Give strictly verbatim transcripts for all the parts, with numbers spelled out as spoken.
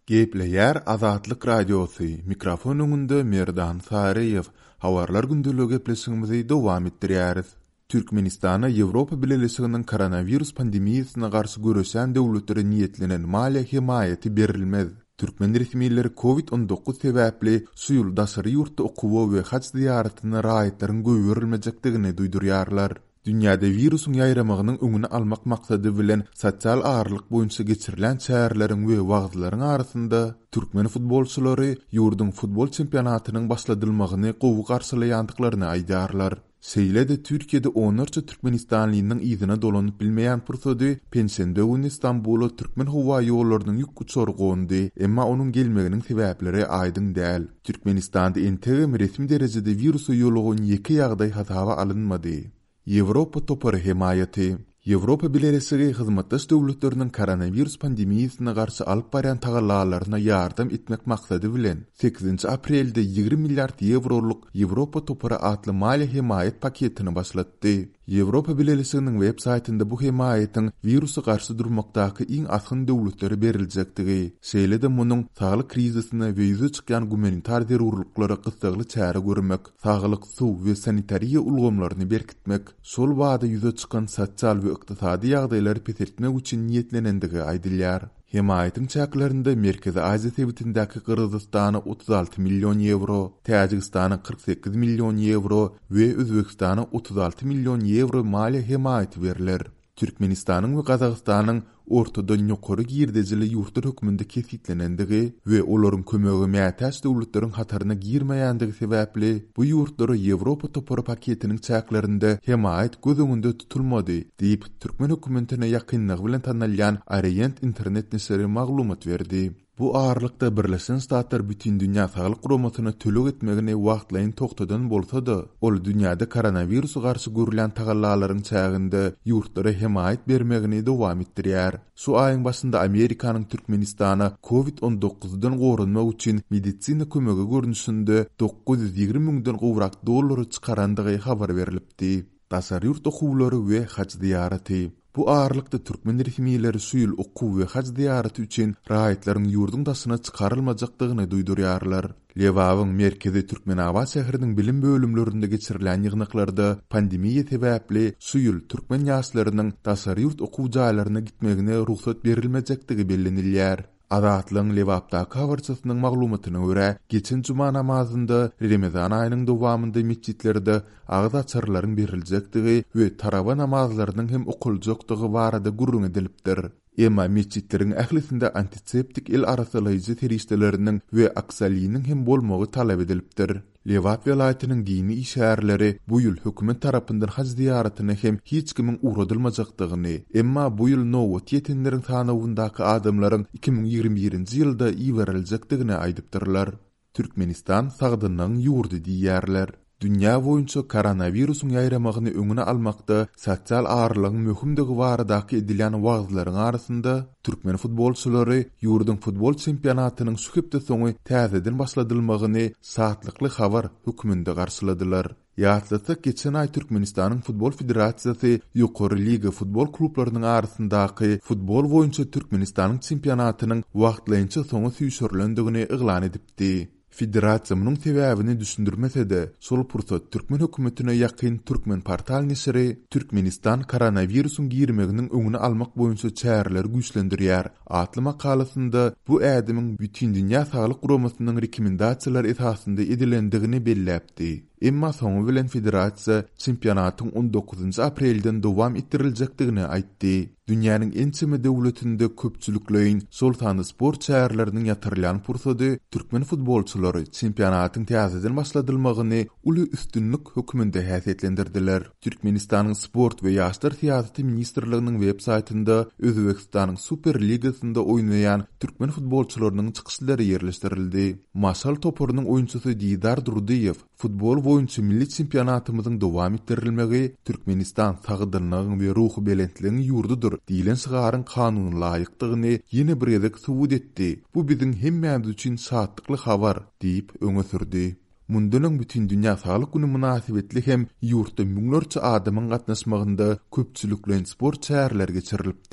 Gepleyer Azatlyk Radiosu, mikrofon öňünde Merdan Sareýew, habarlar gündüligi gepleşigimizi dowam etdirýäris. Türkmenistana Ýewropa Birleşiginiň koronavirus pandemiýasyna garşy göreşen döwletlere niýetlenen maliýe himaýaty berilmez. Türkmen resmiýetleri covid on dokuz sebäpli suýul daşary ýurtda okuwa we haç ziýaratyna raýatlaryň göwerilmejekdigini duýdurýarlar. Dünyada virusun ýaýramagynyň öňüni almak maksady bilen sosial aýrlyk boýunça geçirilen çäherleriň we wagtlaryň arasynda türkmen futbolçulary ýurdun futbol çempionatynyň başladylmagyny gowy garşylaýandyklaryny aýdarlar. Seýlede Türkiýede onarça Türkmenistanlynyň ýzyna dolanyp bilmeýän pursady pensiyende gün Istanbul'a Türkmen howa ýollarynyň ýük uçurgondy, emma onuň gelmeginiň sebäpleri aýdyn däl. Türkmenistanda entegem resmi derejede virusu ýolagan ýeki ýagdaý hasaba alynmady. Ýewropa topary himayaty. Ýewropa Birleşigi hyzmatdaş döwletleriniň koronavirus pandemiýasyna garşy alyp barýan tagallalaryna ýardam etmek maksady bilen sekizinji aprelde ýigri milliard ýevroluk Ýewropa topary atly maliýe himayet paketini başlatdy. Ýewropa Birleşiginiň web saýtynda bu himayetin virusy garşy durmakdaky iň asyn döwletlere beriljektigi, şeýle-de munyň saglyk krizisyna we ýüze çykýan gumanitar zerurluklara gysgaly çäre görmek, saglyk, suw we sanitariýa ulgamlaryny berkitmek, şol wada ýüze çykan sosial we ykdysady ýagdaýlary pesetmek üçin niýetlenendigi aýdylýar. Himayetin çäklerinde Merkezi Aziýa sebitindäki Kyrgyzstana otuz alty million ýewro, Täjikistana kırk sekiz million ýewro we Özbekistana otuz alty million ýewro maliýe himayaty beriler. Türkmenistanyň we Gazagystanyň ortadan ýokary girdejili ýurtlar höküminde kesitlenendigi we olaryň kömegi mätäç döwletleriň hataryna girmeýändigi sebäpli bu ýurtlara Ýewropa topary paketiniň çäklerinde himayet göz öňünde tutulmady diýip Türkmen hökümetine ýakynlygy bilen tanalýan Orient internet neseri maglumat berdi. Bu ağırlıkta Birleşen Ştatlar bütün dünya sağlık kuramasyna tölük etmegine wagtlaýyn toktadan bolsa-da, ol dünyada koronavirusa garşy görülen tagallalaryň çäginde ýurtlara himayet bermegini dowam etdirýär. Şu aýyň başynda Amerikanyň Türkmenistana covid on dokuzdan gorunmak üçin medisina kömegi görnüşinde dokuz yüz ýigri miňden gowrak dollary çykarandygy habar berilipdi. Daşary ýurt okuwlary we haç ziýaraty. Bu ağırlıkta Türkmen resmiýetleri suýul okuw we haç ziýaraty üçin raýatlaryň ýurdun daşyna çykarylmajakdygyny duýdurýarlar. Lewawyň merkezi Türkmenabat şäheriniň bilim bölümlerinde geçirilen ýygnaklarda pandemiýa sebäpli suýul türkmen ýaşlarynyň daşary ýurt okuw jaýlaryna gitmegine ruhsat berilmejekdigi bellenilýär. Azatlyň Lewapdaky habarçysynyň maglumatyna görä, geçen juma namazynda Ramazan aýynyň dowamında mesjitlerde agaz açarlaryň beriljektigi we taraba namazlarynyň hem okuljakdygy barada gurrun edilipdir. Emma mesjitleriň ählisinde antiseptik el arasalyjy terişdeleriniň we aksaliynyň hem bolmagy talap edilipdir. Lewap welaýatynyň dini işärleri bu ýyl hökümet tarapyndan haç ziýaratyna hem hiç kimiň uğradylmajakdygyny, emma bu ýyl nowat ýetenleriň tanawyndaky adamlaryň iki bin ýigirme birinji ýylda iýeriljekdigini aýdypdyrlar. Türkmenistan sagdynyň ýurdy diýýärler. Dünya boýunça koronavirusyň ýaýramagyny öňüne almakda sosial aýrlygyň möhümdigi baradaky edilen wagtlaryň arasynda türkmen futbolçulary ýurdun futbol çempionatynyň şu hepde soňy täzeden başladylmagyny satlykly habar höküminde garşyladylar. Ýatlysa geçen ay Türkmenistanyň futbol federasiýasy ýokary liga futbol klublarynyň arasyndaky futbol boýunça Türkmenistanyň çempionatynyň wagtlaýynça soňy süýşürlendigini eglan edipdi. Federasiýa munyň sebäbini düşündirmese-de, şol pursat Türkmen hökümetine ýakyn Türkmen portal nesiri Türkmenistan koronavirusyň girmeginiň öňüni almak boýunça çäreler güýçlendirýär. Atly makalasynda bu ädimiň bütün dünýä saglyk guramasynyň rekomendasiýalary esasynda edilendigini belläpdi. Emma soňu bilen federasiýa çempionatyň on dokuzunji aprelden dowam ettiriljekdigini aýtdy. Dünýäniň en çeme döwletinde köpçülikleýin şol sany sport çäherleriniň ýatyrylýan pursady türkmen futbolçulary çempionatyň täzeden başladylmagyny uly üstünlük höküminde häsiýetlendirdiler. Türkmenistanyň sport we ýaşlar siýasaty ministrliginiň web saýtynda Özbekistanyň Super Ligasynda oýnaýan türkmen futbolçularynyň çykyşlary ýerleşdirildi. Maşal topurynyň oýunçysy Didar Durdiýew futbol boýunça milli çempionatymyzyň dowam etdirilmegi Türkmenistan sagdynyň we ruhy belentligiň ýurdudyr diýilen şygaryň kanunyna laýykdygyny ýene bir gezek subut etdi. Bu biziň hemmämiz üçin şatlykly habar diýip öňe sürdi. Mundunyň bütün dünýä saglyk güni münasibetli hem ýurtda müňlerçe adamyň gatnaşmagynda köpçüliklen sport çäherler geçirilipdi.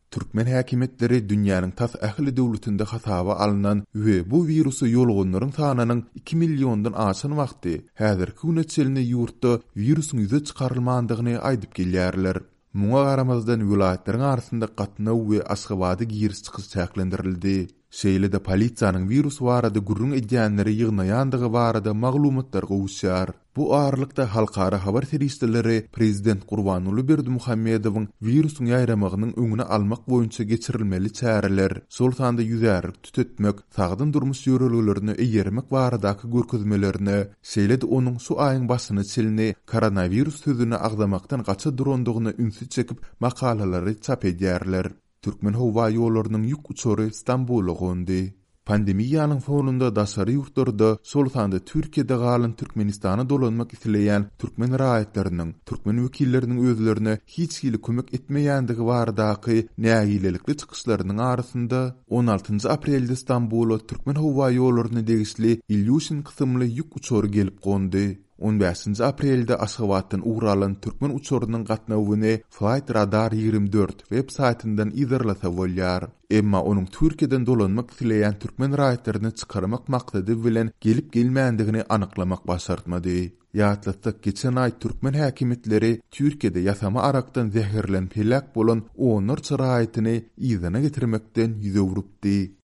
Türkmen häkimetleri dünýäniň tas ähli döwletinde hasaba alynan we bu virusy ýolgonlaryň sanynyň iki millióndan aşan wagty häzirki güne çelini ýurtda virusyň ýüze çykarylmandygyny aýdyp gelýärler. Muňa garamazdan vilayatlariň arasynda gatnaw we aşgabady giris çykyş çäklendirildi. Şeýle-de polisiýanyň virus barada gürrüň edýänleri ýygnaýandygy barada maglumatlar gowuşýar. Bu aralykda halkara habar serişleri Prezident Gurbanuly Berdimuhammedowyň virusyň ýaýramagynyň öňüne almak boýunça geçirilmeli çäreler, sol sanda ýüzärlik tütetmek, sagdyn durmuş ýöreliglerini eýermek baradaky görkezmelerini, şeýle-de onuň şu aýyň başyny çelini koronavirus sözüni agdamakdan gaça durandygyny ünsü çekip makalary çap edýärler. Türkmen howa ýollarynyň ýük uçary Istanbula goňdy. Pandemiýanyň fonunda daşary ýurtlarda sol sanda Türkiýede galan Türkmenistana dolanmak isleýän türkmen raýatlarynyň, türkmen wekilleriniň özlerine hiç hili kömek etmeýändigi baradaky nägilelikli çykyşlarynyň arasynda on altynjy aprelde Istanbula türkmen howa ýollaryna degişli Ilyushin kysymly ýük uçary gelip goňdy. on beşinji aprelde Aşgabatdan uğralan türkmen uçorunyň gatnawyny Flight Radar ýygrimi dört web saytyndan izlasa bolýar. Emma onuň Türkiýeden dolanmak isleýän türkmen raýatlaryny çykarmak maksady bilen gelip gelmändigini anyklamak başartmady. Ýatlatsak geçen ay türkmen häkimetleri Türkiýede ýasama arakdan zäherlen pelak bolan onlarça raýatyny ýygyna getirmekden ýüze urupdy.